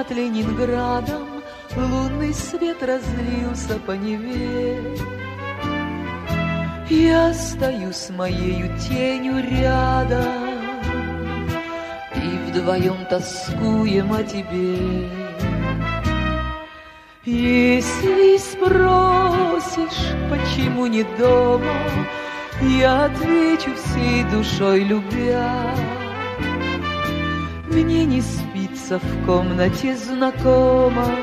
над Ленинградом лунный свет разлился по Неве. Я стою с моею тенью рядом, и вдвоем тоскуем о тебе. Если спросишь, почему не дома, я отвечу всей душой любя. Мне не спится в комнате знакомой,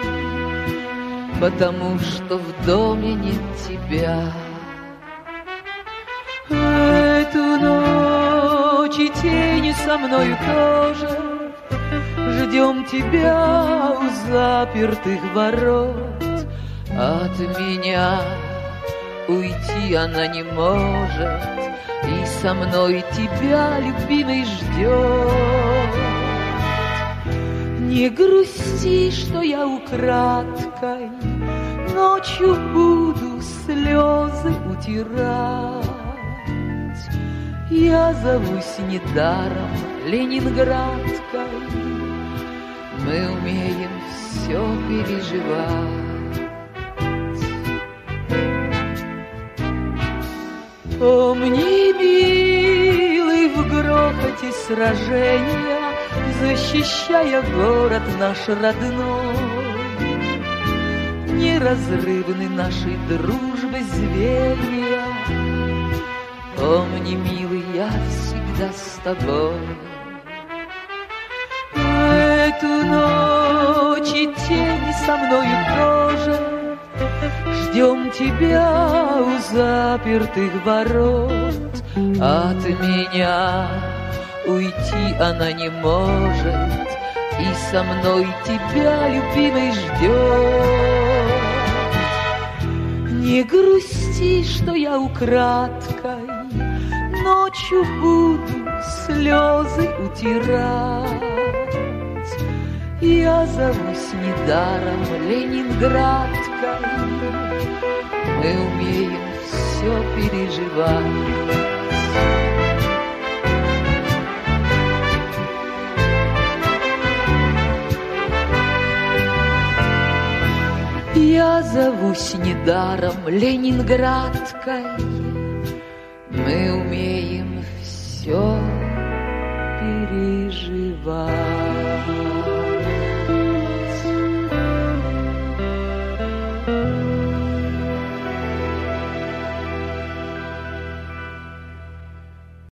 потому что в доме нет тебя. Эту ночь и тени со мною тоже ждем тебя у запертых ворот. От меня уйти она не может, и со мной тебя, любимый, ждет. Не грусти, что я украдкой ночью буду слезы утирать. Я зовусь недаром ленинградкой, мы умеем все переживать. Помни, милый, в грохоте сражения, защищая город наш родной, неразрывны нашей дружбы звенья. Помни, милый, я всегда с тобой. Эту ночь и тени со мною тоже ждем тебя у запертых ворот. От меня уйти она не может, и со мной тебя, любимый, ждет. Не грусти, что я украдкой ночью буду слезы утирать. Я зовусь недаром ленинградкой, мы умеем все переживать. Я зовусь недаром ленинградкой, мы умеем все переживать.